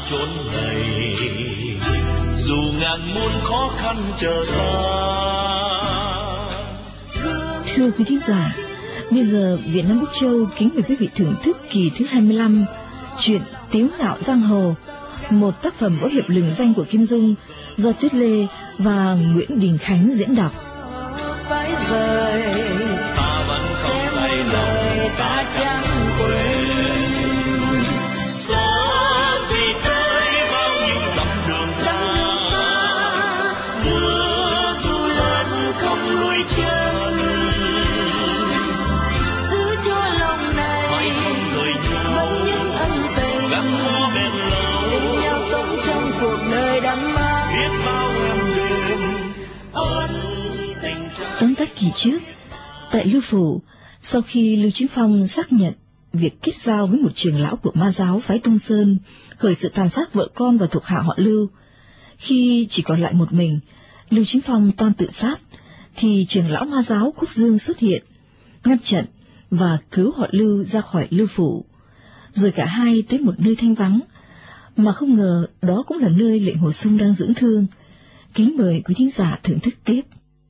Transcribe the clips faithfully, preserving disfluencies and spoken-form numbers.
chốn này, dù ngàn muôn khó khăn chờ ta. Thưa quý thính giả, bây giờ Việt Nam Úc Châu kính mời quý vị thưởng thức kỳ thứ hai mươi lăm truyện Tiếu Ngạo Giang Hồ, một tác phẩm võ hiệp lừng danh của Kim Dung do Tuyết Lê và Nguyễn Đình Khánh diễn đọc. Phải rời, ta vẫn không tay lòng, ta chẳng quên. Gió gì tới bao nhiêu dặm đường xa, mưa dù lớn không nuối chân. Giữ cho lòng này vẫn những ân tình, gắn bó bền lâu, bên nhau sống trong cuộc đời đắm mát. Biết bao em đêm ân tình. Tóm tắt kỳ trước, tại Lưu Phủ, sau khi Lưu Chính Phong xác nhận việc kết giao với một trưởng lão của ma giáo phái Tung Sơn, khởi sự tàn sát vợ con và thuộc hạ họ Lưu, khi chỉ còn lại một mình, Lưu Chính Phong toan tự sát, thì trưởng lão ma giáo Khúc Dương xuất hiện, ngăn chặn và cứu họ Lưu ra khỏi Lưu Phủ, rồi cả hai tới một nơi thanh vắng, mà không ngờ đó cũng là nơi Lệnh Hồ Sung đang dưỡng thương. Kính mời quý thính giả thưởng thức tiếp.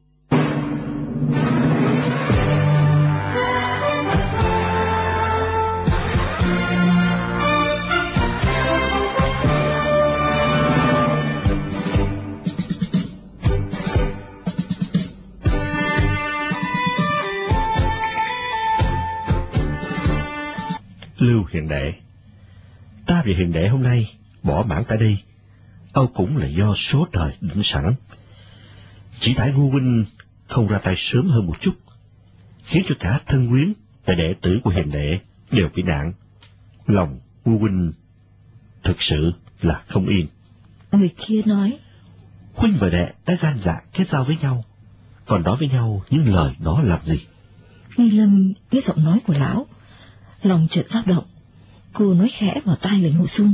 Lưu Hiền đệ, ta vì Hiền đệ hôm nay bỏ mãn tại đây, âu cũng là do số trời định sẵn. Chỉ tại Ngô huynh không ra tay sớm hơn một chút, khiến cho cả thân quyến và đệ tử của Hiền đệ đều bị nạn. Lòng Ngô huynh thực sự là không yên. Người kia nói, huynh và đệ đã gan dạ kết giao với nhau, còn nói với nhau những lời đó làm gì? Nghi Lâm nghe giọng nói của lão, lòng chợt dao động. Cô nói khẽ vào tai Lệnh Hồ Sung,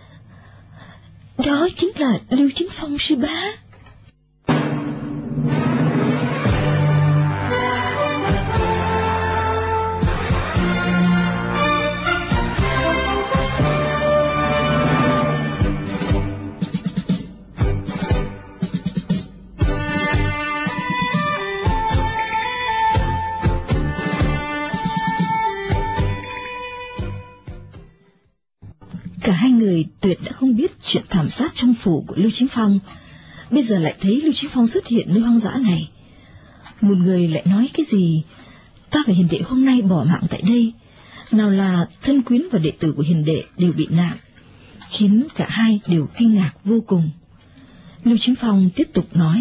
đó chính là Lưu Chính Phong sư bá. Cả hai người tuyệt đã không biết chuyện thảm sát trong phủ của Lưu Chính Phong, bây giờ lại thấy Lưu Chính Phong xuất hiện nơi hoang dã này. Một người lại nói cái gì, ta và Hiền đệ hôm nay bỏ mạng tại đây, nào là thân quyến và đệ tử của Hiền đệ đều bị nạn, khiến cả hai đều kinh ngạc vô cùng. Lưu Chính Phong tiếp tục nói,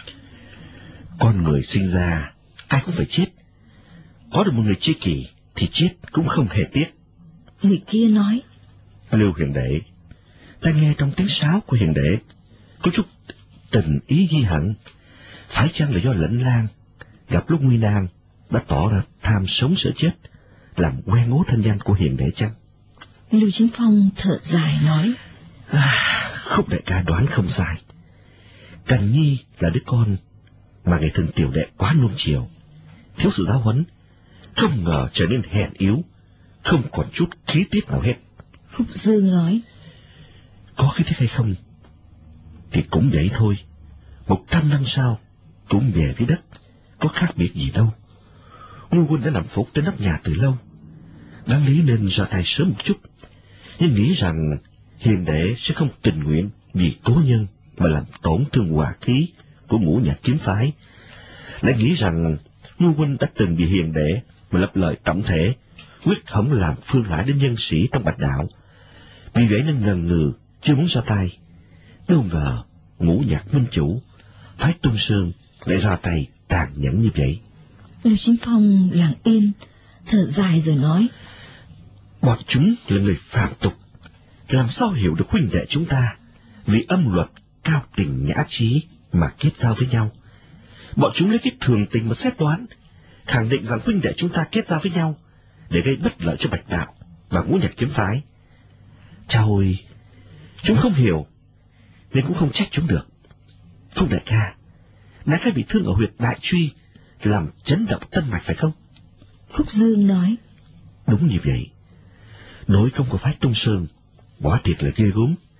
con người sinh ra ai cũng phải chết, có được một người tri kỷ thì chết cũng không hề tiếc. Người kia nói, Lưu Hiền đệ, ta nghe trong tiếng sáo của Hiền đệ có chút tình ý ghi hận, phải chăng là do Lệnh Lang gặp lúc nguy nan đã tỏ ra tham sống sợ chết, làm quen ngố thanh danh của Hiền đệ chăng? Lưu Chính Phong thở dài nói, à, Khúc đại ca đoán không sai. Cành Nhi là đứa con mà ngày thường tiểu đệ quá nuông chiều, thiếu sự giáo huấn, không ngờ trở nên hèn yếu, không còn chút khí tiết nào hết. Khúc Dương nói, có khí tiết hay không thì cũng vậy thôi, một trăm năm sau cũng về với đất, có khác biệt gì đâu. Ngô huynh đã nằm phục trên nóc nhà từ lâu, đáng lý nên ra tay sớm một chút, nhưng nghĩ rằng Hiền đệ sẽ không tình nguyện vì cố nhân mà làm tổn thương hòa khí của ngũ nhạc kiếm phái, lại nghĩ rằng Ngô huynh đã từng vì Hiền đệ mà lập lời tổng thể, quyết không làm phương hại đến nhân sĩ trong Bạch đạo, vì vậy nên ngần ngừ chưa muốn ra tay. Đâu ngờ ngũ nhạc minh chủ phái Tung Sơn lại ra tay tàn nhẫn như vậy. Lưu Chính Phong lặng yên, thở dài rồi nói, bọn chúng là người phạm tục, làm sao hiểu được huynh đệ chúng ta vì âm luật cao tình nhã trí mà kết giao với nhau. Bọn chúng lấy cái thường tình mà xét đoán, khẳng định rằng huynh đệ chúng ta kết giao với nhau để gây bất lợi cho Bạch đạo và ngũ nhạc kiếm phái. Chao ôi, chúng không hiểu nên cũng không trách chúng được. Phúc đại ca, nãy cái bị thương ở huyệt đại truy làm chấn động tâm mạch phải không? Khúc Dương nói, đúng như vậy. Nội công của phái Tung Sơn quả thiệt là ghê gớm,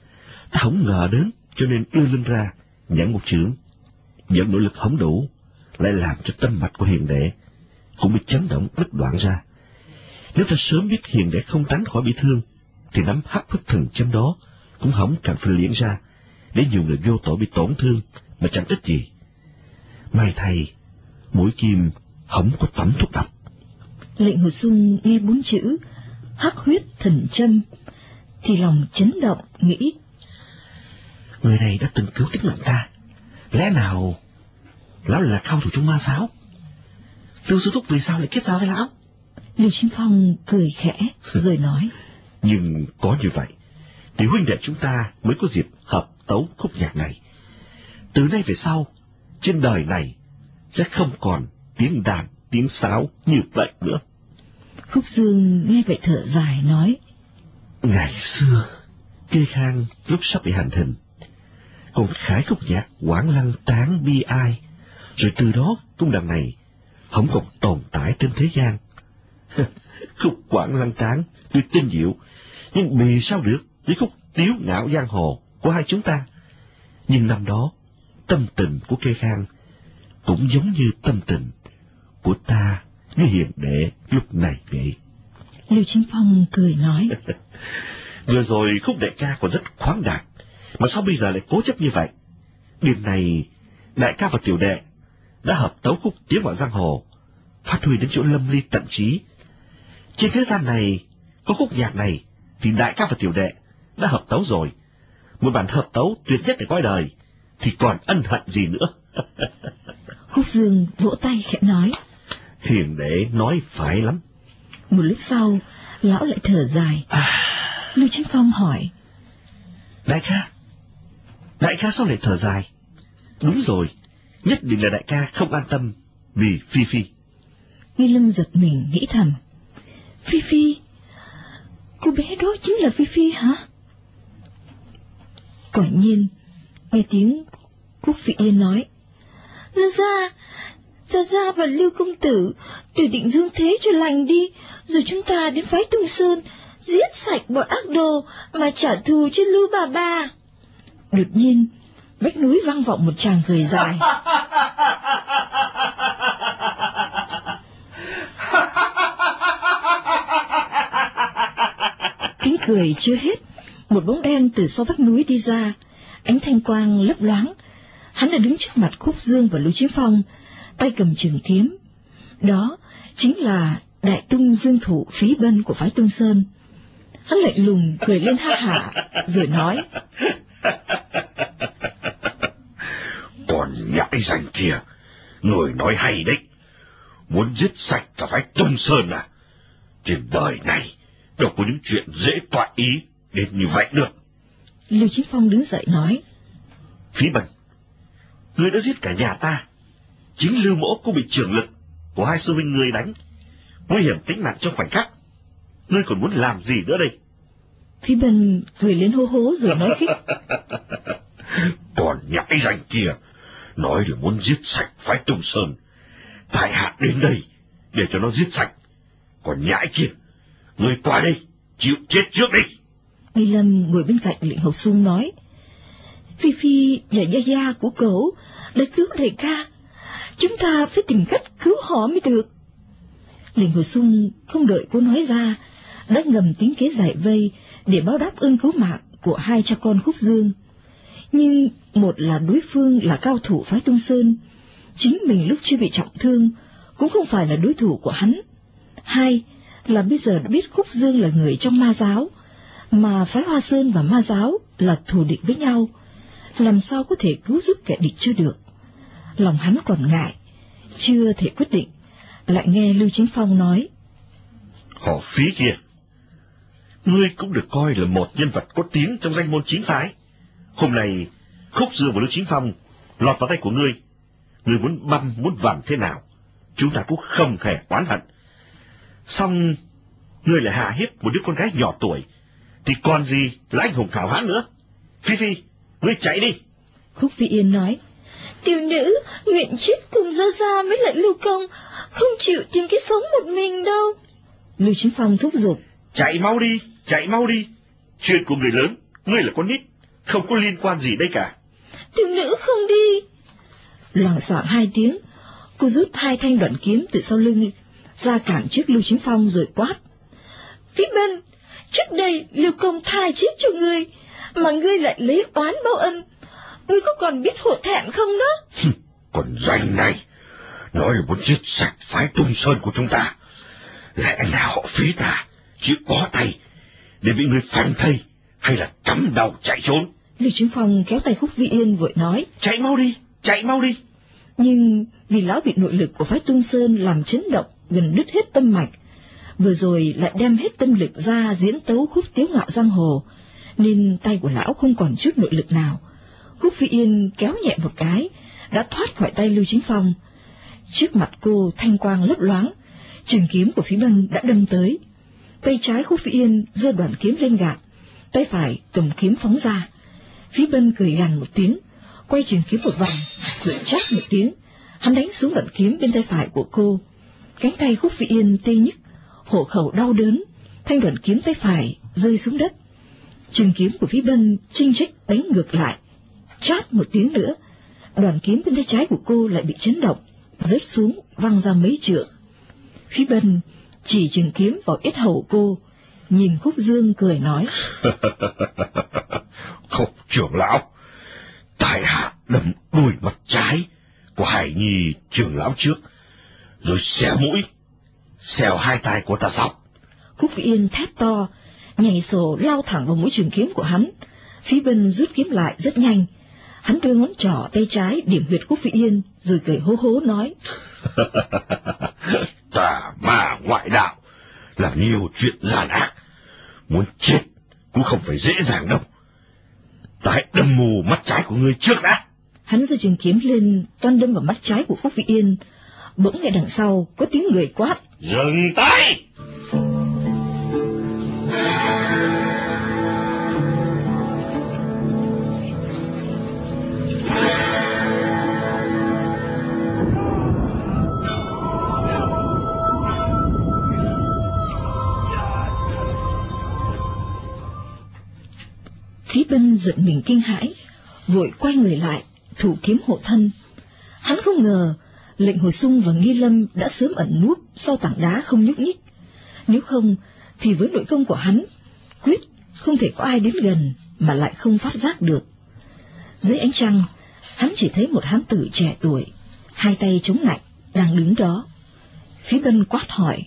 Ta không ngờ đến, cho nên đưa lưng ra, nhận một chưởng. Vẫn nỗ lực không đủ, lại làm cho tâm mạch của Hiền đệ cũng bị chấn động đứt đoạn ra. Nếu ta sớm biết Hiền đệ không tránh khỏi bị thương, thì nắm hắc huyết thần châm đó cũng không cần phải liễn ra, để nhiều người vô tội bị tổn thương mà chẳng ích gì. May thay, mũi kim không có tẩm thuốc độc. Lệnh Hồ Xung nghe bốn chữ hắc huyết thần châm thì lòng chấn động, nghĩ: Người này đã từng cứu tính mạng ta, lẽ nào lão là cao thủ trong ma giáo? Lưu sư thúc vì sao lại kết giao với lão? Lưu Chính Phong cười khẽ rồi nói: Nhưng có như vậy thì huynh đệ chúng ta mới có dịp hợp tấu khúc nhạc này. Từ nay về sau, trên đời này sẽ không còn tiếng đàn tiếng sáo như vậy nữa. Khúc Dương nghe vậy thở dài nói: Ngày xưa Kê Khang lúc sắp bị hành hình còn khải khúc nhạc Quảng Lăng Tán bi ai, rồi từ đó cung đàn này không còn tồn tại trên thế gian. Khúc Quảng Lăng Tán tuy tinh diệu, nhưng bì sao được với khúc Tiếu Ngạo Giang Hồ của hai chúng ta. Nhưng năm đó tâm tình của Kê Khang cũng giống như tâm tình của ta với Hiền đệ lúc này vậy. Lưu Chính Phong cười nói: Vừa rồi khúc đại ca còn rất khoáng đạt, mà sao bây giờ lại cố chấp như vậy? Đêm này đại ca và tiểu đệ đã hợp tấu khúc Tiếu Ngạo Giang Hồ, phát huy đến chỗ lâm ly tận trí. Trên thế gian này có khúc nhạc này thì đại ca và tiểu đệ đã hợp tấu rồi, một bản hợp tấu tuyệt nhất để coi đời, thì còn ân hận gì nữa. Khúc Dương vỗ tay khẽ nói: Hiền đệ nói phải lắm. Một lúc sau, lão lại thở dài. À... Lưu Chính Phong hỏi: Đại ca, đại ca sao lại thở dài? Đúng rồi, nhất định là đại ca không an tâm vì Phi Phi. Nghi Lâm giật mình nghĩ thầm: Phi Phi? Cô bé đó chính là Phi Phi hả? Quả nhiên, nghe tiếng Cúc Vị Yên nói: Gia Gia, Gia Gia và Lưu công tử tự định dương thế cho lành đi, rồi chúng ta đến phái Tung Sơn giết sạch bọn ác đồ mà trả thù cho Lưu bà bà. Đột nhiên, vách núi vang vọng một tràng cười dài. Tiếng cười chưa hết, một bóng đen từ sau vách núi đi ra, ánh thanh quang lấp loáng. Hắn đã đứng trước mặt Khúc Dương và Lưu Chính Phong, tay cầm trường kiếm. Đó chính là Đại Tung Dương Thủ Phí Bân của phái Tung Sơn. Hắn lạnh lùng cười lên ha hả rồi nói: Còn nhãi danh kia, người nói hay đấy, muốn giết sạch cả phái Tung Sơn à? Trên đời này đâu có những chuyện dễ toại ý đến như vậy được. Lưu Chính Phong đứng dậy nói: Phí Bân, ngươi đã giết cả nhà ta. Chính Lưu mỗ cũng bị trưởng lực của hai sư huynh ngươi đánh, nguy hiểm tính mạng trong khoảnh khắc. Ngươi còn muốn làm gì nữa đây? Phí Bân cười lên hô hố rồi nói khích: Còn nhãi danh kia nói là muốn giết sạch phái Tung Sơn, tại hạ đến đây để cho nó giết sạch. Còn nhãi kia, ngươi qua đây chịu chết trước đi. Nghi Lâm ngồi bên cạnh Lệnh Hồ Xung nói: Phi Phi và Gia Gia của cậu đã cứu đại ca, chúng ta phải tìm cách cứu họ mới được. Lệnh Hồ Xung không đợi cô nói ra, đã ngầm tiếng kế giải vây để báo đáp ơn cứu mạng của hai cha con Khúc Dương. Nhưng một là đối phương là cao thủ phái Tung Sơn, chính mình lúc chưa bị trọng thương cũng không phải là đối thủ của hắn. Hai là bây giờ đã biết Khúc Dương là người trong ma giáo, mà phái Hoa Sơn và ma giáo là thù địch với nhau, làm sao có thể cứu giúp kẻ địch chưa được. Lòng hắn còn ngại, chưa thể quyết định, lại nghe Lưu Chính Phong nói: Họ Phí kia, ngươi cũng được coi là một nhân vật có tiếng trong danh môn chính phái. Hôm nay Khúc Dương và Lưu Chính Phong lọt vào tay của ngươi, ngươi muốn băm muốn vặn thế nào, chúng ta cũng không hề oán hận. Xong ngươi lại hạ hiếp một đứa con gái nhỏ tuổi, thì còn gì là anh hùng hảo hán nữa. Phi Phi, ngươi chạy đi. Khúc Vị Yên nói: Tiểu nữ nguyện chết cùng Gia Gia mới lại Lưu công, không chịu tìm cái sống một mình đâu. Lưu Chính Phong thúc giục: Chạy mau đi, chạy mau đi. Chuyện của người lớn, ngươi là con nít, không có liên quan gì đây cả. Thiếu nữ không đi. Loảng xoảng hai tiếng, cô rút hai thanh đoạn kiếm từ sau lưng ra cản trước Lưu Chính Phong rồi quát. Phí Bân, trước đây Lưu Công tha chết cho ngươi, mà ngươi lại lấy oán báo ân. Ngươi có còn biết hổ thẹn không đó? Còn danh này, nói là muốn giết sạch phái Tung Sơn của chúng ta. Lẽ nào họ Phí ta chịu bó tay để bị người phanh thây, hay là cắm đầu chạy trốn? Lưu Chính Phong kéo tay Khúc Vĩ Yên vội nói. Chạy mau đi, chạy mau đi. Nhưng vì lão bị nội lực của phái Tung Sơn làm chấn động gần đứt hết tâm mạch, vừa rồi lại đem hết tâm lực ra diễn tấu khúc Tiếu Ngạo Giang Hồ, nên tay của lão không còn chút nội lực nào. Khúc Vĩ Yên kéo nhẹ một cái, đã thoát khỏi tay Lưu Chính Phong. Trước mặt cô thanh quang lấp loáng, trường kiếm của Phí Bân đã đâm tới. Tay trái Khúc Vĩ Yên giơ đoạn kiếm lên gạt, tay phải cầm kiếm phóng ra. Phí Bân cười gằn một tiếng, quay trường kiếm một vòng, rồi chát một tiếng, hắn đánh xuống đoạn kiếm bên tay phải của cô. Cánh tay Khúc Vĩ Yên tê nhức, hổ khẩu đau đớn, thanh đoạn kiếm tay phải rơi xuống đất. Trường kiếm của Phí Bân chinh trích đánh ngược lại, chát một tiếng nữa, đoạn kiếm bên tay trái của cô lại bị chấn động, rớt xuống văng ra mấy trượng. Phí Bân chỉ trường kiếm vào yết hầu cô, nhìn Khúc Dương cười nói. Khúc trưởng lão, tại hạ đâm đuôi mặt trái của Hải Nhi trưởng lão trước, rồi xẻ mũi, xẻo hai tay của ta sau. Khúc Vĩ Yên thét to, nhảy sổ lao thẳng vào mũi trường kiếm của hắn. Phí Bân rút kiếm lại rất nhanh, hắn đưa ngón trỏ tay trái điểm huyệt Khúc Vĩ Yên, rồi cười hố hố nói. Tà ma ngoại đạo, làm nhiều chuyện gian ác, muốn chết cũng không phải dễ dàng đâu. Ta hãy đâm mù mắt trái của ngươi trước đã. Hắn giơ trường kiếm lên, toan đâm vào mắt trái của Khúc Vĩ Yên. Bỗng nghe đằng sau có tiếng người quát. Dừng tay! Phí Bân giật mình kinh hãi, vội quay người lại, thủ kiếm hộ thân. Hắn không ngờ Lệnh Hồ Sung và Nghi Lâm đã sớm ẩn núp sau tảng đá không nhúc nhích. Nếu không thì với nội công của hắn, quyết không thể có ai đến gần mà lại không phát giác được. Dưới ánh trăng, hắn chỉ thấy một hán tử trẻ tuổi, hai tay chống lạnh, đang đứng đó. Phí Bân quát hỏi.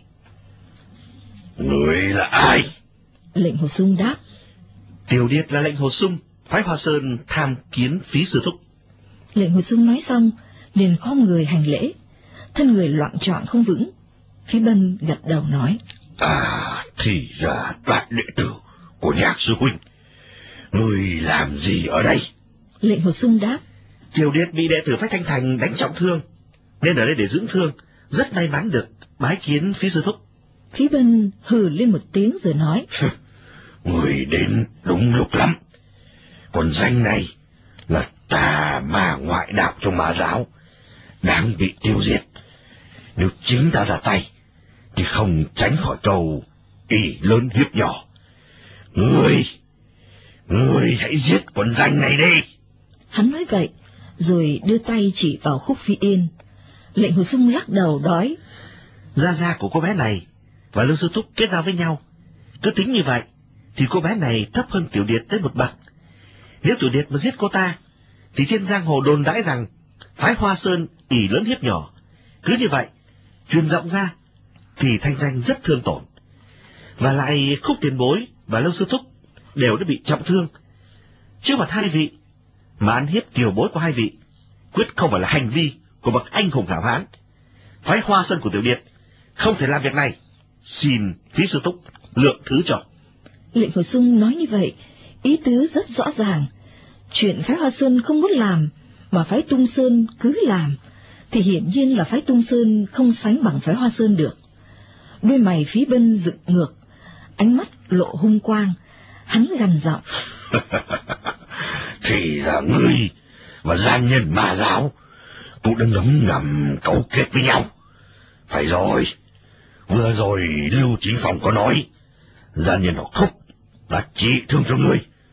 Người là ai? Lệnh Hồ Sung đáp. Tiểu Điệt là Lệnh Hồ Sung, phái Hoa Sơn tham kiến Phí sư thúc. Lệnh Hồ Sung nói xong, liền khom người hành lễ, thân người loạng choạng không vững. Phí Bân gật đầu nói. À, thì ra đại đệ tử của Nhạc sư huynh. Người làm gì ở đây? Lệnh Hồ Sung đáp. Tiểu Điệt bị đệ tử phái Thanh Thành đánh trọng thương, nên ở đây để dưỡng thương, rất may mắn được bái kiến Phí sư thúc. Phí Bân hừ lên một tiếng rồi nói. Người đến đúng lúc lắm. Còn danh này là tà ma ngoại đạo trong Ma giáo, đáng bị tiêu diệt. Nếu chính ta ra tay thì không tránh khỏi câu ỷ lớn hiếp nhỏ. Ngươi, ngươi hãy giết con danh này đi. Hắn nói vậy, rồi đưa tay chỉ vào Khúc Vĩ Yên. Lệnh Hồ Sung lắc đầu đói. Gia gia của cô bé này và Lưu sư thúc kết giao với nhau. Cứ tính như vậy thì cô bé này thấp hơn Tiểu Điệt tới một bậc. Nếu Tiểu Điệt mà giết cô ta, thì trên giang hồ đồn đãi rằng phái Hoa Sơn ỷ lớn hiếp nhỏ. Cứ như vậy, truyền rộng ra, thì thanh danh rất thương tổn. Và lại Khúc tiền bối và Lưu sư thúc đều đã bị trọng thương. Trước mặt hai vị, mà ăn hiếp tiểu bối của hai vị, quyết không phải là hành vi của bậc anh hùng hảo hán. Phái Hoa Sơn của Tiểu Điệt không thể làm việc này. Xin Phí sư thúc lượng thứ cho. Lệnh Hồ Sung nói như vậy, ý tứ rất rõ ràng. Chuyện phái Hoa Sơn không muốn làm, mà phái Tung Sơn cứ làm, thì hiển nhiên là phái Tung Sơn không sánh bằng phái Hoa Sơn được. Đôi mày Phí Bân dựng ngược, ánh mắt lộ hung quang, hắn gằn giọng. Thì là ngươi và gian nhân Ma giáo cũng đang ngấm ngầm cấu kết với nhau. Phải rồi, vừa rồi Lưu Chính Phong có nói, gian nhân họ Khúc đã trị thương cho ngươi.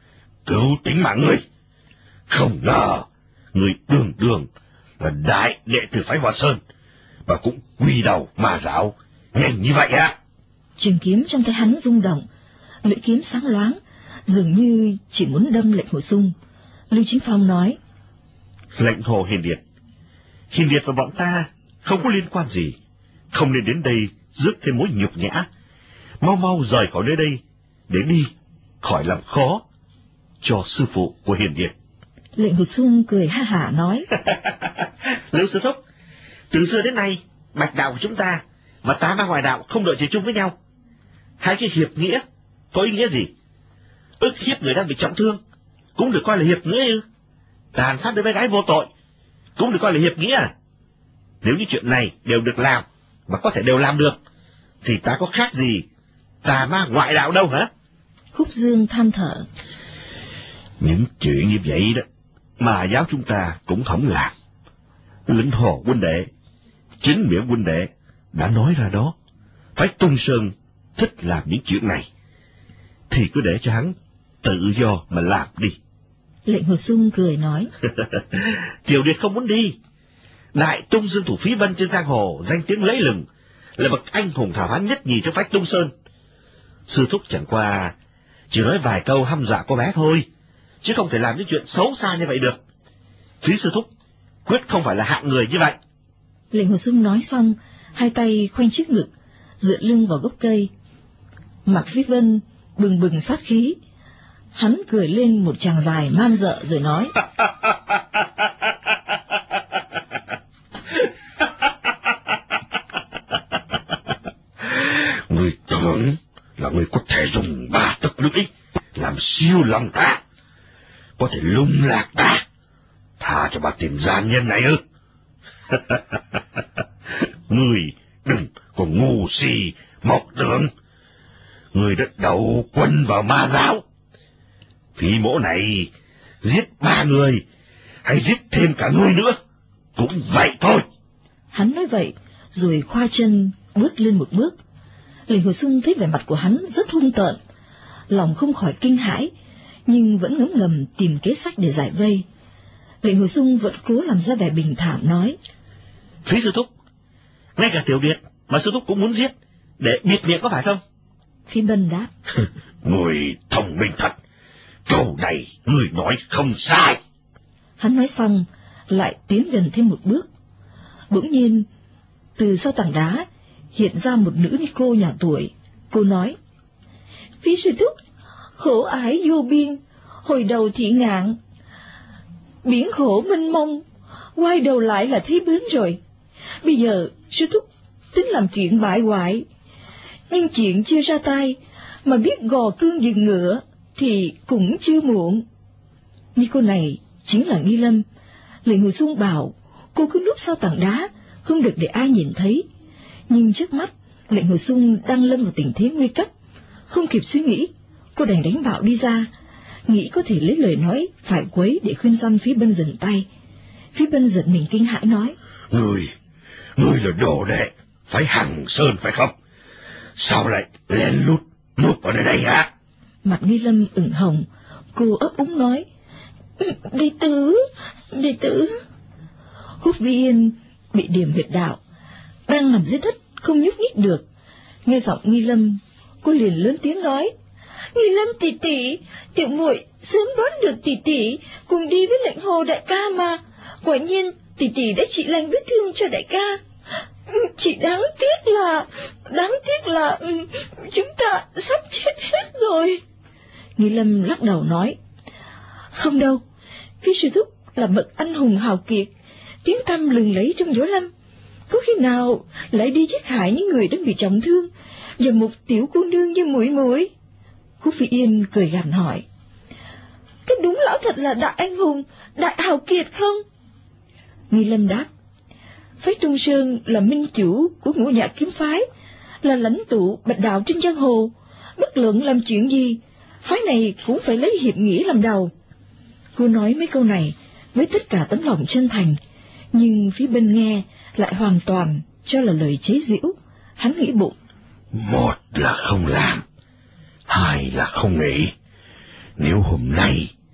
cứu tính mạng ngươi. Không ngờ, ngươi đường đường là đại đệ tử phái Hoa Sơn, và cũng quy đầu ma giáo nhanh như vậy á. Trường kiếm trong tay hắn rung động, lưỡi kiếm sáng loáng, dường như chỉ muốn đâm Lệnh Hồ Sung. Lưu Chính Phong nói: Lệnh Hồ Hiền Điệt, Hiền Điệt và bọn ta không có liên quan gì, không nên đến đây rước thêm mối nhục nhã. Mau mau rời khỏi nơi đây, để đi khỏi làm khó cho sư phụ của Hiền Điệt. Lệnh Hồ Sung cười ha hả nói: Lưu sư thúc, từ xưa đến nay bạch đạo của chúng ta và tá ma ngoại đạo không đội trời chung với nhau. Hai cái hiệp nghĩa có ý nghĩa gì? Ức hiếp người đang bị trọng thương cũng được coi là hiệp nghĩa ư? Tàn sát đứa bé gái vô tội cũng được coi là hiệp nghĩa à? Nếu như chuyện này đều được làm và có thể đều làm được, thì ta có khác gì tà ma ngoại đạo đâu hả? Khúc Dương than thở: Những chuyện như vậy đó mà giáo chúng ta cũng không làm. Lĩnh Hồ huynh đệ, chính miệng huynh đệ đã nói ra đó, phải Tung Sơn thích làm những chuyện này, thì cứ để cho hắn tự do mà làm đi. Lệnh Hồ Sung cười nói: Tiểu Điệt không muốn đi. Đại Tung Dương thủ Phí Bân trên giang hồ danh tiếng lẫy lừng, là bậc anh hùng thảo hán nhất nhì trong phái Tung Sơn. Sư thúc chẳng qua chỉ nói vài câu hăm dọa cô bé thôi, chứ không thể làm những chuyện xấu xa như vậy được. Phí sư thúc quyết không phải là hạng người như vậy. Lệnh Hồ Sung nói xong, hai tay khoanh trước ngực, dựa lưng vào gốc cây. Mạc Phí Vân bừng bừng sát khí, hắn cười lên một tràng dài man dợ rồi nói: Người tưởng là người có thể dùng ba tấc lưỡi làm siêu lòng ta, có thể lung lạc ta, tha cho bà tiền gian nhân này ư? Người đừng có ngu si mộng tưởng. Người đã đầu quân vào ma giáo. Phí mỗ này giết ba người hay giết thêm cả ngươi nữa cũng vậy thôi. Hắn nói vậy rồi khoa chân bước lên một bước. Lệnh Hồ Sung thấy vẻ mặt của hắn rất hung tợn, lòng không khỏi kinh hãi, nhưng vẫn ngấm ngầm tìm kế sách để giải vây. Lệnh Hồ Sung vẫn cố làm ra vẻ bình thản nói: Phí sư thúc, ngay cả Tiểu Điệt mà sư thúc cũng muốn giết để bịt miệng có phải không? Phí Bân đáp: Người thông minh thật, câu này người nói không sai. Hắn nói xong lại tiến gần thêm một bước. Bỗng nhiên từ sau tảng đá hiện ra một nữ ni cô nhỏ tuổi. Cô nói: Phí sư thúc, khổ ải vô biên, hồi đầu thị ngạn, biển khổ mênh mông, quay đầu lại là thấy bến rồi. Bây giờ sư thúc tính làm chuyện bại hoại, nhưng chuyện chưa ra tay mà biết gò cương dừng ngựa thì cũng chưa muộn. Ni cô này chính là Nghi Lâm. Lệnh Hồ Sung bảo cô cứ núp sau tảng đá, không được để ai nhìn thấy. Nhưng trước mắt Lệnh Hồ Sung đang lâm vào tình thế nguy cấp, không kịp suy nghĩ, cô đành đánh bạo đi ra, nghĩ có thể lấy lời nói phải quấy để khuyên răn Phí Bân dừng tay. Phí Bân giật mình kinh hãi nói: Người, người là đồ đệ phải Hằng Sơn phải không? Sao lại lén lút núp ở nơi đây hả? Mặt Nghi Lâm ửng hồng, cô ấp úng nói: Đệ tử, đệ tử. Húc Vi Yên bị điểm huyệt đạo, đang nằm dưới đất không nhúc nhích được. Nghe giọng Nghi Lâm, cô liền lớn tiếng nói: Nghi Lâm tỷ tỷ, tiểu muội sớm đoán được tỷ tỷ cùng đi với Lệnh Hồ đại ca mà. Quả nhiên tỷ tỷ đã trị lành vết thương cho đại ca. Chỉ đáng tiếc là, đáng tiếc là chúng ta sắp chết hết rồi. Nghi Lâm lắc đầu nói: Không đâu, Phí sư thúc là bậc anh hùng hào kiệt, tiếng tăm lừng lẫy trong võ lâm, có khi nào lại đi giết hại những người đang bị trọng thương và một tiểu cô nương như muội muội? Húc Vi Yên cười gằn hỏi: Cái đúng lão thật là đại anh hùng, đại hào kiệt không? Nghi Lâm đáp: Phái Tung Sơn là minh chủ của Ngũ Nhạc kiếm phái, là lãnh tụ bạch đạo trên giang hồ, bất luận làm chuyện gì, phái này cũng phải lấy hiệp nghĩa làm đầu. Cô nói mấy câu này với tất cả tấm lòng chân thành, nhưng phía bên nghe lại hoàn toàn cho là lời chế giễu. Hắn nghĩ bụng: Một là không làm, hai là không nghĩ. Nếu hôm nay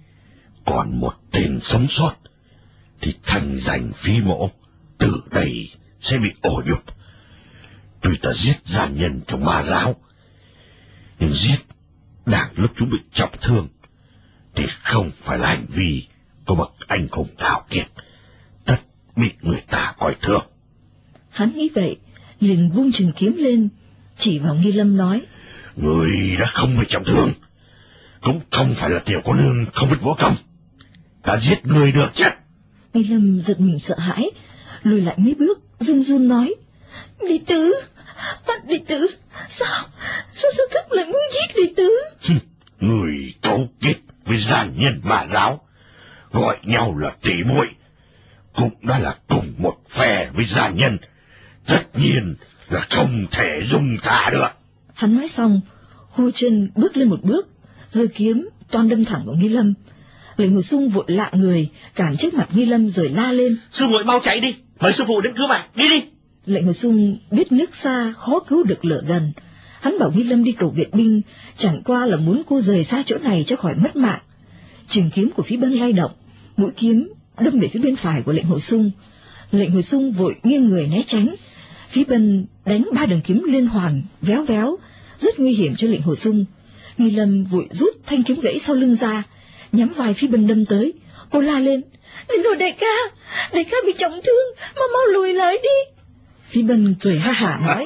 còn một tên sống sót, thì thành danh Phí Mỗ từ đây sẽ bị ổ nhục. Tuy ta giết gian nhân trong ma giáo, nhưng giết đang lúc chúng bị trọng thương thì không phải là hành vi của bậc anh hùng hào kiệt, tất bị người ta coi thường. Hắn nghĩ vậy, liền vung trường kiếm lên, chỉ vào Nghi Lâm nói: Người đã không bị trọng thương, cũng không phải là tiểu cô nương không biết võ công. Ta giết người được chứ? Nghi Lâm giật mình sợ hãi, lùi lại mấy bước, run run nói: Đệ tử, bắt đệ tử, sao, sao sư thúc lại muốn giết đệ tử? Người cấu kết với gian nhân ma giáo, gọi nhau là tỷ muội, cũng đã là cùng một phe với gian nhân, tất nhiên là không thể dung tha được. Hắn nói xong, hô chân bước lên một bước, giơ kiếm toan đâm thẳng vào Nghi Lâm. Lệnh Hồ Sung vội lạ người cản trước mặt Nghi Lâm rồi la lên: Sư muội mau chạy đi, mời sư phụ đến cứu bạn, đi đi. Lệnh Hồ Sung biết nước xa khó cứu được lửa gần, hắn bảo Nghi Lâm đi cầu viện binh, chẳng qua là muốn cô rời xa chỗ này cho khỏi mất mạng. Trường kiếm của Phí Bân lay động, mũi kiếm đâm về phía bên phải của Lệnh Hồ Sung. Lệnh Hồ Sung vội nghiêng người né tránh. Phí Bân đánh ba đường kiếm liên hoàn véo véo, rất nguy hiểm cho Lệnh Hồ Sung. Nghi Lâm vội rút thanh kiếm gãy sau lưng ra, nhắm vai Phí Bân đâm tới. Cô la lên: Đừng rồi đại ca, đại ca bị trọng thương, mà mau lùi lại đi. Phí Bân cười ha hả nói: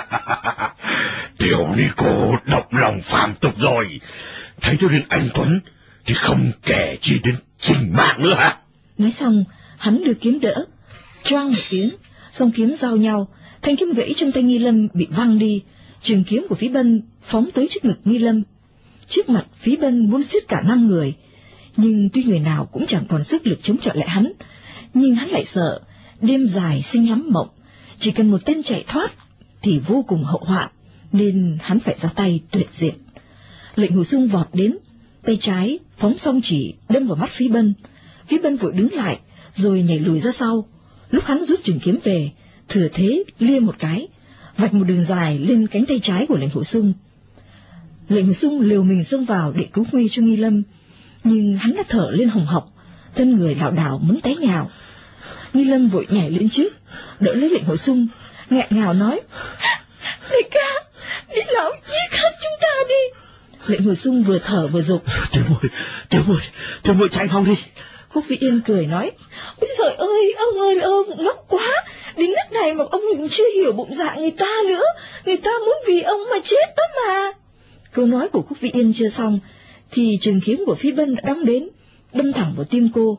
Tiểu ni cô động lòng phàm tục rồi, thấy tôi đến anh Tuấn thì không kể chi đến sinh mạng nữa hả? Nói xong, hắn đưa kiếm đỡ, choang một tiếng, song kiếm giao nhau, thanh kiếm gãy trong tay Nghi Lâm bị văng đi, trường kiếm của Phí Bân phóng tới trước ngực Nghi Lâm. Trước mặt Phí Bân muốn giết cả năm người, nhưng tuy người nào cũng chẳng còn sức lực chống chọi lại hắn, nhưng hắn lại sợ đêm dài sinh lắm mộng, chỉ cần một tên chạy thoát thì vô cùng hậu họa, nên hắn phải ra tay tuyệt diệt. Lệnh Hồ Sung vọt đến, tay trái phóng song chỉ đâm vào mắt Phí Bân. Phí Bân vội đứng lại rồi nhảy lùi ra sau. Lúc hắn rút trường kiếm về, thừa thế lia một cái, vạch một đường dài lên cánh tay trái của Lệnh Hồ Sung. Lệnh Hồ Sung liều mình xông vào để cứu nguy cho Nghi Lâm, nhưng hắn đã thở lên hồng hộc, thân người lảo đảo muốn té nhào. Nghi Lâm vội nhảy lên trước, đỡ lấy Lệnh Hồ Sung, nghẹn ngào nói: Đại ca, đi lão giết hết chúng ta đi. Lệnh Hồ Sung vừa thở vừa dục: Tiểu muội, tiểu muội, tiểu muội chạy mau đi. Khúc Vĩ Yên cười nói: Ôi trời ơi, ông ơi, ông ngốc quá, đến nước này mà ông chưa hiểu bụng dạ người ta nữa, người ta muốn vì ông mà chết đó mà. Câu nói của Khúc Vĩ Yên chưa xong, thì trường kiếm của Phí Bân đã đong đến, đâm thẳng vào tim cô.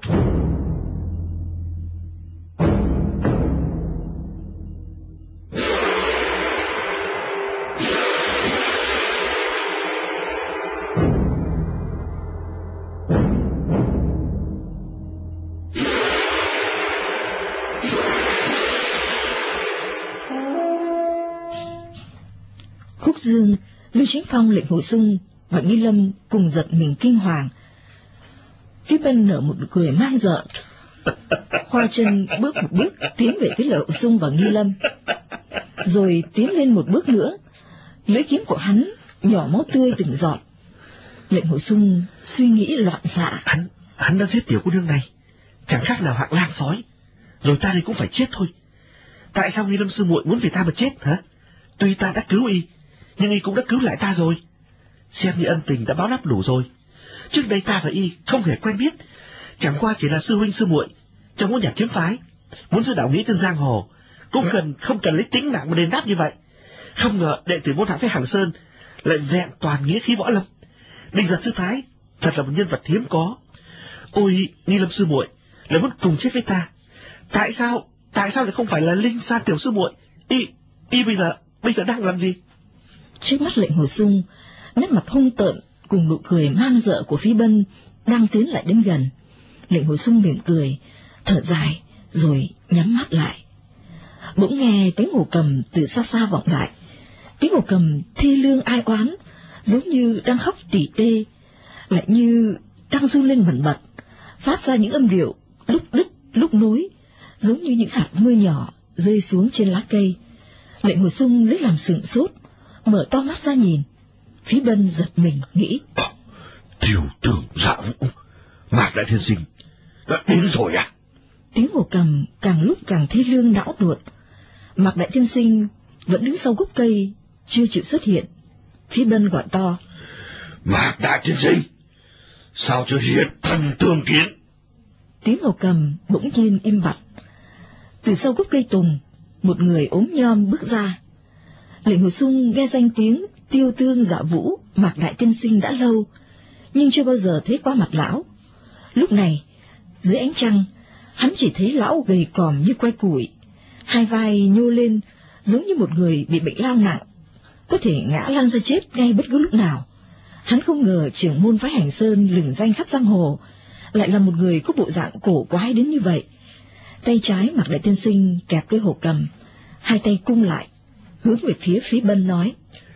Khúc Dương, Lưu Chính Phong, Lệnh Hồ Sung và Nghi Lâm cùng giật mình kinh hoàng. Phí Bân nở một nụ cười man rợ, khoa chân bước một bước tiến về phía Lệnh Hồ Sung và Nghi Lâm, rồi tiến lên một bước nữa. Lưỡi kiếm của hắn nhỏ máu tươi từng giọt. Lệnh Hồ Sung suy nghĩ loạn xạ. Hắn, hắn đã giết tiểu cô nương này, chẳng khác nào hạng lang sói, rồi ta đây cũng phải chết thôi. Tại sao Nghi Lâm sư muội muốn vì ta mà chết hả? Tuy ta đã cứu y, nhưng y cũng đã cứu lại ta rồi, xem như ân tình đã báo đáp đủ rồi. Trước đây ta và y không hề quen biết, chẳng qua chỉ là sư huynh sư muội trong một nhà kiếm phái, muốn giữ đạo nghĩa trên giang hồ, cũng cần không cần lấy tính mạng mà đền đáp như vậy. Không ngờ đệ tử môn hạ phái Hàng Sơn lại vẹn toàn nghĩa khí võ lâm. Đinh Giật sư thái thật là một nhân vật hiếm có. Ôi Nghi Lâm sư muội lại muốn cùng chết với ta, tại sao tại sao lại không phải là Linh Sa tiểu sư muội? Y y bây giờ bây giờ đang làm gì? Trước mắt Lệnh Hồ Sung, nét mặt hung tợn cùng nụ cười man rợ của Phí Bân đang tiến lại đến gần. Lệnh Hồ Sung mỉm cười, thở dài rồi nhắm mắt lại. Bỗng nghe tiếng hồ cầm từ xa xa vọng lại, tiếng hồ cầm thi lương ai oán, giống như đang khóc tỉ tê, lại như đang run lên bần bật, phát ra những âm điệu lúc đứt lúc nối, giống như những hạt mưa nhỏ rơi xuống trên lá cây. Lệnh Hồ Sung lấy làm sửng sốt, mở to mắt ra nhìn. Phí Bân giật mình nghĩ: Tiểu Tưởng Dạ Vũ Mạc Đại Tiên Sinh đã đến rồi à? Tiếng Hồ Cầm càng lúc càng thê lương não nuột. Mạc Đại Tiên Sinh vẫn đứng sau gốc cây, chưa chịu xuất hiện. Phí Bân gọi to: Mạc Đại Tiên Sinh, sao chưa hiện thân tương kiến? Tiếng Hồ Cầm bỗng nhiên im bặt. Từ sau gốc cây tùng, một người ốm nhom bước ra. Lệnh Hồ Sung nghe danh tiếng Tiêu Tương Dạ Vũ Mạc Đại Tiên Sinh đã lâu, nhưng chưa bao giờ thấy qua mặt lão. Lúc này, dưới ánh trăng, hắn chỉ thấy lão gầy còm như que củi, hai vai nhô lên giống như một người bị bệnh lao nặng, có thể ngã lăn ra chết ngay bất cứ lúc nào. Hắn không ngờ trưởng môn phái Hành Sơn lừng danh khắp giang hồ lại là một người có bộ dạng cổ quái đến như vậy. Tay trái Mạc Đại Tiên Sinh kẹp cây hổ cầm, hai tay cung lại, hướng về phía Phí Bân nói: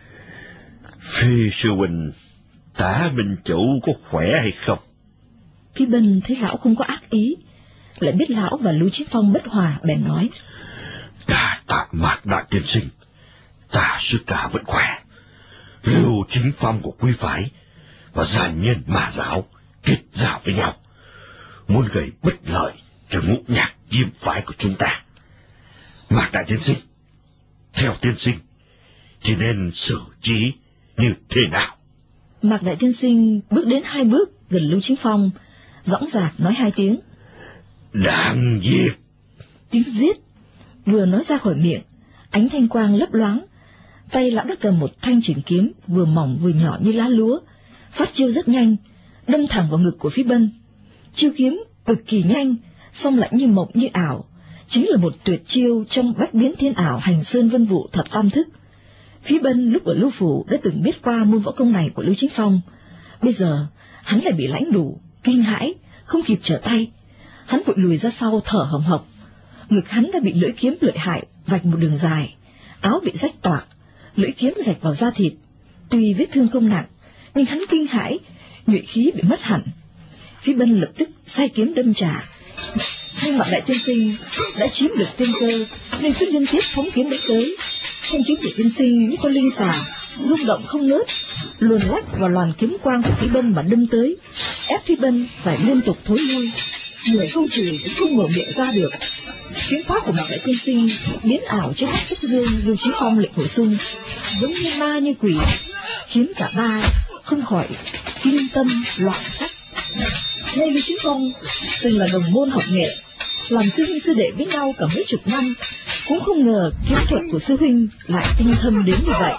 Phi sư huynh, Tả Minh Chủ có khỏe hay không? Phí Bân thấy lão không có ác ý, lại biết lão và Lưu Chí Phong bất hòa, bèn nói: Đa tạ Mạc Đại Tiên Sinh, Tả sư ca vẫn khỏe. Lưu Chính Phong của quý phái và gia nhân Ma giáo kết giao với nhau, muốn gây bất lợi cho ngũ nhạc Diêm phái của chúng ta. Mạc Đại Tiên Sinh, theo tiên sinh thì nên xử trí như thế nào? Mạc Đại Tiên Sinh bước đến hai bước gần Lưu Chính Phong, dõng dạc nói hai tiếng: Đáng giết. Tiếng giết vừa nói ra khỏi miệng, ánh thanh quang lấp loáng. Tay lão đã cầm một thanh chỉnh kiếm vừa mỏng vừa nhỏ như lá lúa, phát chiêu rất nhanh, đâm thẳng vào ngực của Phí Bân. Chiêu kiếm cực kỳ nhanh, song lại như mộng như ảo, chính là một tuyệt chiêu trong bách biến thiên ảo Hành Sơn Vân Vụ thập tam thức. Phí Bân lúc ở Lưu Phủ đã từng biết qua môn võ công này của Lưu Chính Phong, bây giờ hắn lại bị lãnh đủ, kinh hãi, không kịp trở tay. Hắn vội lùi ra sau thở hồng hộc, ngực hắn đã bị lưỡi kiếm lợi hại vạch một đường dài, áo bị rách toạc, lưỡi kiếm rạch vào da thịt. Tuy vết thương không nặng, nhưng hắn kinh hãi, nhuệ khí bị mất hẳn. Phí Bân lập tức xoay kiếm đâm trả, nhưng Mạc Đại Tiên Sinh đã chiếm được tiên cơ nên cứ liên tiếp phóng kiếm đánh tới. Thanh kiếm của tiên sinh như con linh xà, rung động không ngớt, luồn lách vào loàn kiếm quang của Phí Bân mà đâm tới, ép Phí Bân phải liên tục thối lui, người không chửi cũng không mở miệng ra được. Kiếm pháp của Mạc Đại Tiên Sinh biến ảo trước mắt Trúc Dương, Lưu Chí Phong, Lệnh Hồ Sung, giống như ma như quỷ, khiến cả ba không khỏi kinh tâm loạn sắc. Ngay Lưu Chí Phong từng là đồng môn học nghệ, làm sư huynh sư đệ với nhau cả mấy chục năm, cũng không ngờ kiếm thuật của sư huynh lại tinh thâm đến như vậy.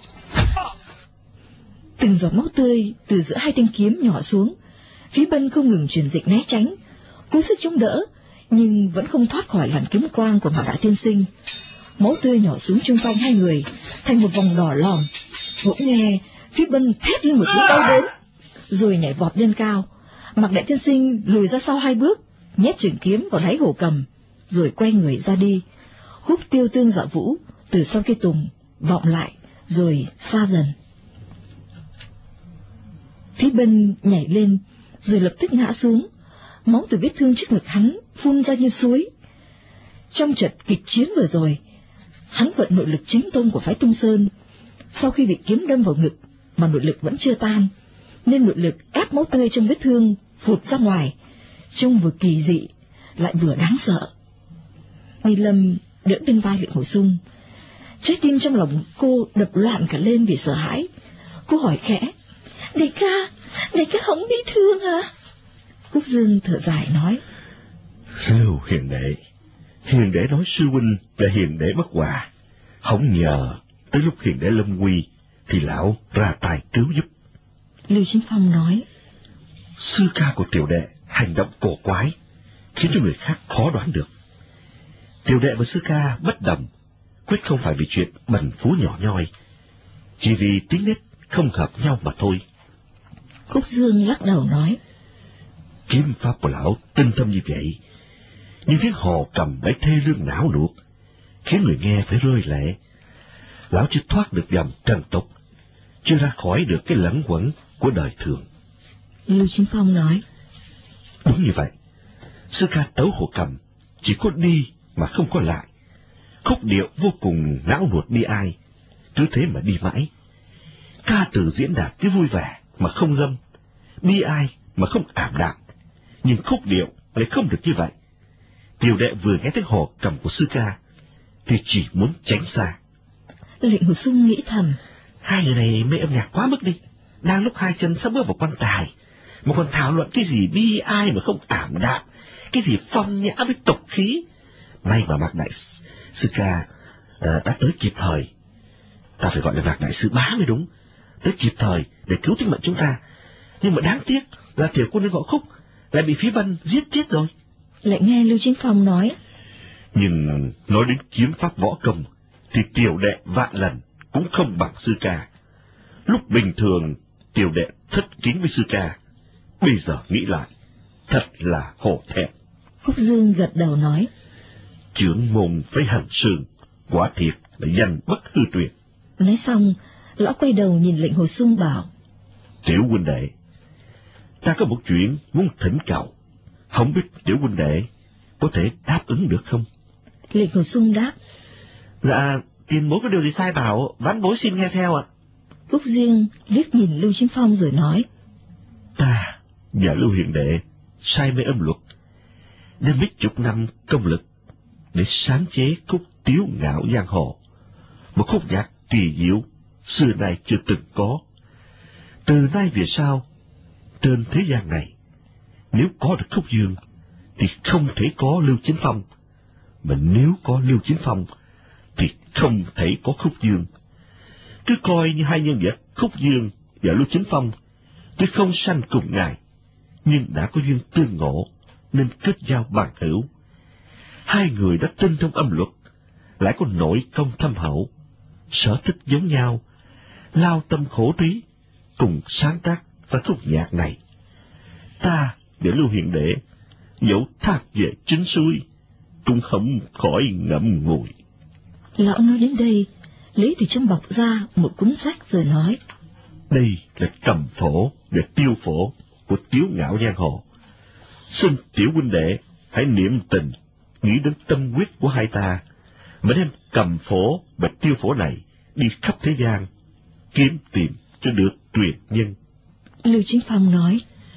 Từng giọt máu tươi từ giữa hai thanh kiếm nhỏ xuống, Phí Bân không ngừng chuyển dịch né tránh, cố sức chống đỡ, nhưng vẫn không thoát khỏi làn kiếm quang của Mạc Đại Tiên Sinh. Máu tươi nhỏ xuống chung quanh hai người thành một vòng đỏ lòm. Bỗng nghe Phí Bân thét lên một tiếng đau đớn, rồi nhảy vọt lên cao. Mạc Đại Tiên Sinh lùi ra sau hai bước, nhét trường kiếm vào đáy hổ cầm, rồi quay người ra đi. Khúc Tiêu Tương Dạ Vũ từ sau cây tùng vọng lại, rồi xa dần. Phí Bân nhảy lên, rồi lập tức ngã xuống. Máu từ vết thương trước ngực hắn phun ra như suối. Trong trận kịch chiến vừa rồi, hắn vận nội lực chính tông của phái Tung Sơn. Sau khi bị kiếm đâm vào ngực mà nội lực vẫn chưa tan, nên nội lực ép máu tươi trong vết thương phụt ra ngoài, trông vừa kỳ dị lại vừa đáng sợ. Nghi Lâm đỡ bên vai Lệnh Hồ Sung, trái tim trong lòng cô đập loạn cả lên vì sợ hãi. Cô hỏi khẽ: Đại ca, đại ca không bị thương à? Cúc Dương thở dài nói: Lưu hiền đệ, hiền đệ nói sư huynh là hiền đệ bất hòa, không nhờ tới lúc hiền đệ lâm nguy thì lão ra tay cứu giúp. Lưu Chính Phong nói: Sư ca của tiểu đệ hành động cổ quái, khiến cho người khác khó đoán được. Tiểu đệ và sư ca bất đồng, quyết không phải vì chuyện bần phú nhỏ nhoi, chỉ vì tính nết không hợp nhau mà thôi. Cúc Dương lắc đầu nói: Kiếm pháp của lão tinh thâm như vậy, nhưng tiếng hò cầm ấy thê lương não nuột, khiến người nghe phải rơi lệ. Lão chưa thoát được dòng trần tục, chưa ra khỏi được cái lẫn quẩn của đời thường. Lưu Chính Phong nói: Đúng như vậy, sư ca tấu hồ cầm chỉ có đi mà không có lại, khúc điệu vô cùng não nuột bi ai, cứ thế mà đi mãi. Ca từ diễn đạt cứ vui vẻ mà không dâm, bi ai mà không ảm đạm, nhưng khúc điệu lại không được như vậy. Tiểu đệ vừa nghe tiếng hò cầm của sư ca thì chỉ muốn tránh xa. Lệnh Hồ Sung nghĩ thầm, hai người này mê âm nhạc quá mức đi, đang lúc hai chân sắp bước vào quan tài mà còn thảo luận cái gì bi ai mà không ảm đạm, cái gì phong nhã với tục khí. May mà Mạc đại sư ca uh, đã tới kịp thời, ta phải gọi là Mạc đại sư bá mới đúng, tới kịp thời để cứu tính mệnh chúng ta. Nhưng mà đáng tiếc là tiểu cô nương Ngọ Khúc lại bị Phí Vân giết chết rồi. Lại nghe Lưu Chính Phong nói, nhưng nói đến kiếm pháp võ công thì tiểu đệ vạn lần cũng không bằng sư ca. Lúc bình thường tiểu đệ thất kính với sư ca, bây giờ nghĩ lại thật là hổ thẹn. Khúc Dương gật đầu nói, Trưởng môn với hằng sương quả thiệt là danh bất hư truyền. Nói xong, lão quay đầu nhìn Lệnh Hồ Sung bảo, Tiểu huynh đệ, ta có một chuyện muốn thỉnh cầu, không biết tiểu huynh đệ có thể đáp ứng được không? Lệnh Hồ Sung đáp, Dạ, tiền bối có điều gì sai bảo, vãn bối xin nghe theo ạ. Khúc Dương liếc nhìn Lưu Chính Phong rồi nói, Ta và Lưu Hiền đệ say mê âm luật, đem biết chục năm công lực để sáng chế khúc Tiếu Ngạo Giang Hồ, một khúc nhạc kỳ diệu xưa nay chưa từng có. Từ nay về sau, trên thế gian này, nếu có được Khúc Dương thì không thể có Lưu Chính Phong, mà nếu có Lưu Chính Phong thì không thể có Khúc Dương. Cứ coi như hai nhân vật Khúc Dương và Lưu Chính Phong tuy không sanh cùng ngày, nhưng đã có duyên tương ngộ nên kết giao bằng hữu. Hai người đã tinh thông âm luật, lại có nội công thâm hậu, sở thích giống nhau, lao tâm khổ trí, cùng sáng tác và khúc nhạc này. Ta để Lưu Hiền đệ dẫu thác về chính suối cũng không khỏi ngậm ngùi. Lão nói đến đây, lấy từ trong bọc ra một cuốn sách rồi nói, đây là cầm phổ và tiêu phổ của Tiếu Ngạo Giang Hồ. Xin tiểu huynh đệ hãy niệm tình, nghĩ đến tâm huyết của hai ta, mà đem cầm phổ và tiêu phổ này đi khắp thế gian, kiếm tìm cho được truyền nhân. Lưu Chính Phong nói,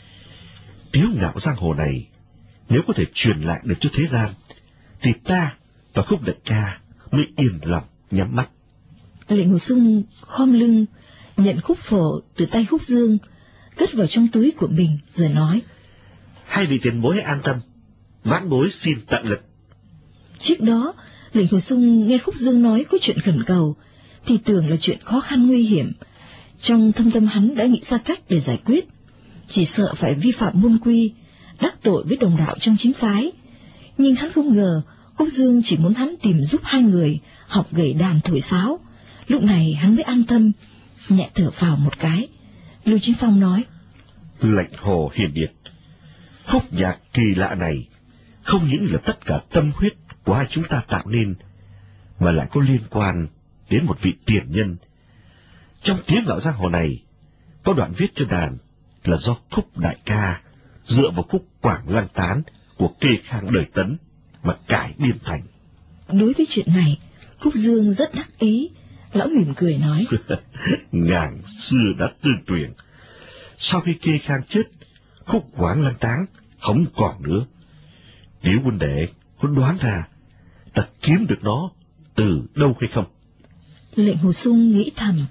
Tiếu Ngạo Giang Hồ này nếu có thể truyền lại được cho thế gian, thì ta và Khúc đại ca mới yên lòng nhắm mắt. Lệnh Hồ Sung khom lưng nhận khúc phổ từ tay Khúc Dương, cất vào trong túi của mình rồi nói, hai vị tiền bối hãy an tâm, vãn bối xin tận lực. Trước đó Lệnh Hồ Sung nghe Khúc Dương nói có chuyện khẩn cầu thì tưởng là chuyện khó khăn nguy hiểm. Trong thâm tâm hắn đã nghĩ ra cách để giải quyết, chỉ sợ phải vi phạm môn quy, đắc tội với đồng đạo trong chính phái. Nhưng hắn không ngờ Khúc Dương chỉ muốn hắn tìm giúp hai người học gảy đàn thổi sáo. Lúc này hắn mới an tâm, nhẹ thở phào một cái. Lưu Chính Phong nói, Lệnh Hồ Hiền Điệt, khúc nhạc kỳ lạ này không những là tất cả tâm huyết của hai chúng ta tạo nên, mà lại có liên quan đến một vị tiền nhân. Trong Tiếng Ngạo Giang Hồ này, có đoạn viết cho đàn là do Khúc đại ca dựa vào khúc Quảng Lăng Tán của Kê Khang đời Tấn mà cải biên thành. Đối với chuyện này, Khúc Dương rất đắc ý. Lão mỉm cười nói, ngàn xưa đã tương truyền, sau khi Kê Khang chết, khúc Quảng Lăng Tán không còn nữa. Nếu huynh đệ có đoán ra ta kiếm được nó từ đâu hay không? Lệnh Hồ Sung nghĩ thầm,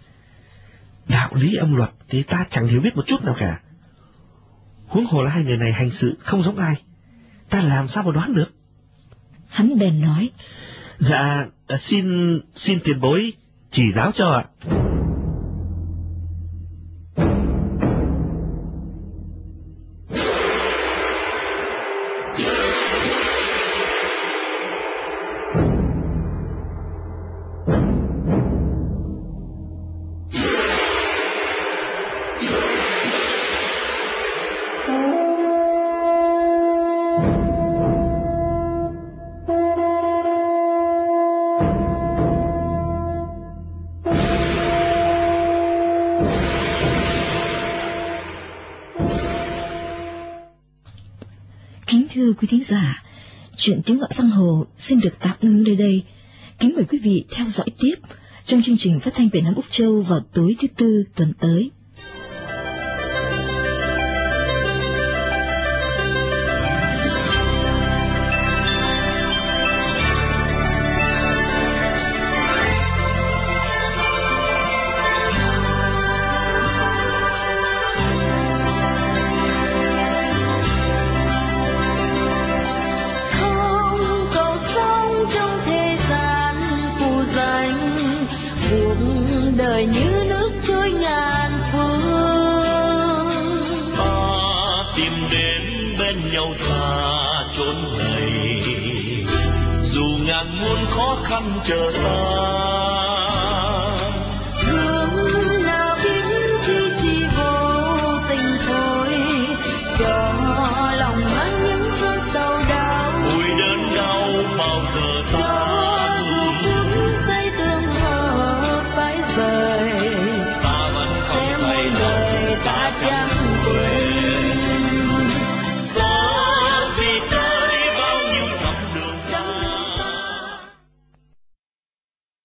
đạo lý âm luật thì ta chẳng hiểu biết một chút nào cả, huống hồ là hai người này hành sự không giống ai, ta làm sao mà đoán được. Hắn bèn nói, dạ xin xin tiền bối chỉ giáo cho ạ. Thưa quý thính giả, chuyện Tiếng Ngạo Giang Hồ xin được tạm ngưng nơi đây. Kính mời quý vị theo dõi tiếp trong chương trình phát thanh Việt Nam Úc Châu vào tối thứ Tư tuần tới. tìm đến bên nhau xa chốn này, dù ngàn muôn khó khăn chờ ta. Gương nào biết khi chỉ vô tình thôi, cho lòng mang những cơn sầu đau. Mùi đơn đau bao giờ ta dù phút giây tương thở phải rời, ta vẫn không sẽ thay muôn đời ta chẳng